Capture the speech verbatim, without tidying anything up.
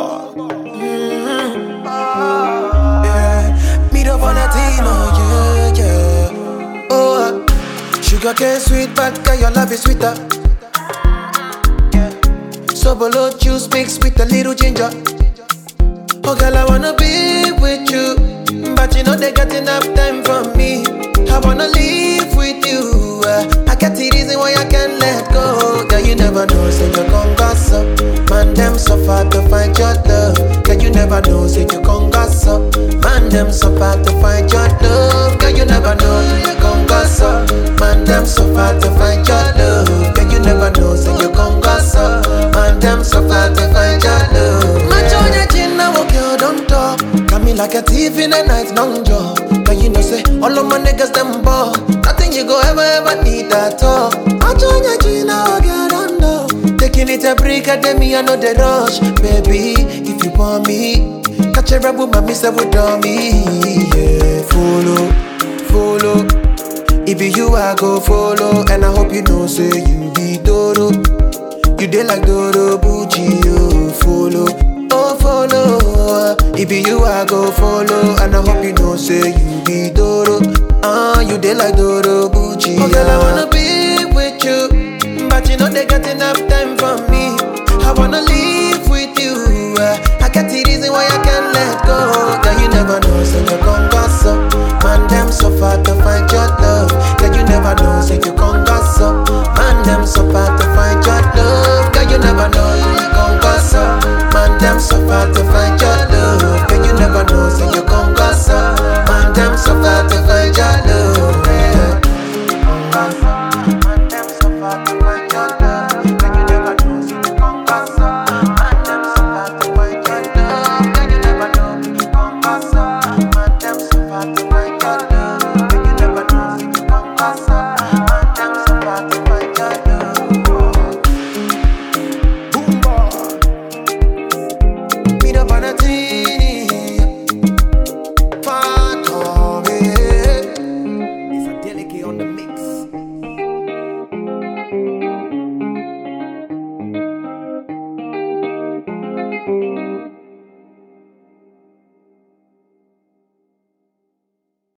Mm-hmm. Yeah. Meet up on a team, oh yeah, yeah. Oh, uh, sugar cane sweet, but girl, your love is sweeter. So below juice mixed with a little ginger. Oh girl, I wanna be with you, but you know they got enough time for me. I wanna live with you. uh, I got the reason why I can't let go. Girl, you never know, say you gon' gossip. Man, them so far to find your love. Girl, you never know, say you gon' gossip. Man, them so far to find your love. Girl, you never know, you gon' gossip. Man, them so far to find your love. Girl, you never know, say you gon' gossip. Man, them so far to find your love. Man, join your chin now, girl, don't talk. Got me like a thief in the night, long jaw. But you know, say all of my niggas them ball. Nothing you go ever ever need at all. I join your chin now, girl, don't know. Taking it a break at me, I know the rush, baby. If you want me, catch a rebel, my mister would on me. Yeah, follow, follow. If be you, I go follow. And I hope you know, say you be Dodo. You dey like Dodo, Bucci, you follow. Oh, follow. If be you, I go follow. And I hope you know, say you be Dodo. Ah, uh, you dey like Dodo, Bucci. Oh, girl, I wanna be with you, but you know they got enough time for me.